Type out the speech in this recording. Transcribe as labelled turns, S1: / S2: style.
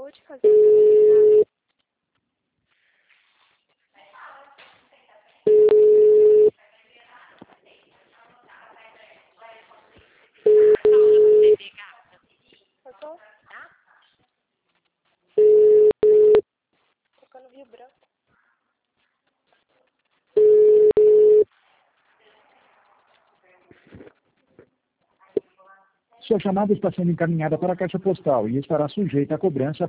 S1: acabou de fazer. Eu tô tocando Rio Branco.
S2: Sua chamada está sendo encaminhada para a caixa postal e estará sujeita à cobrança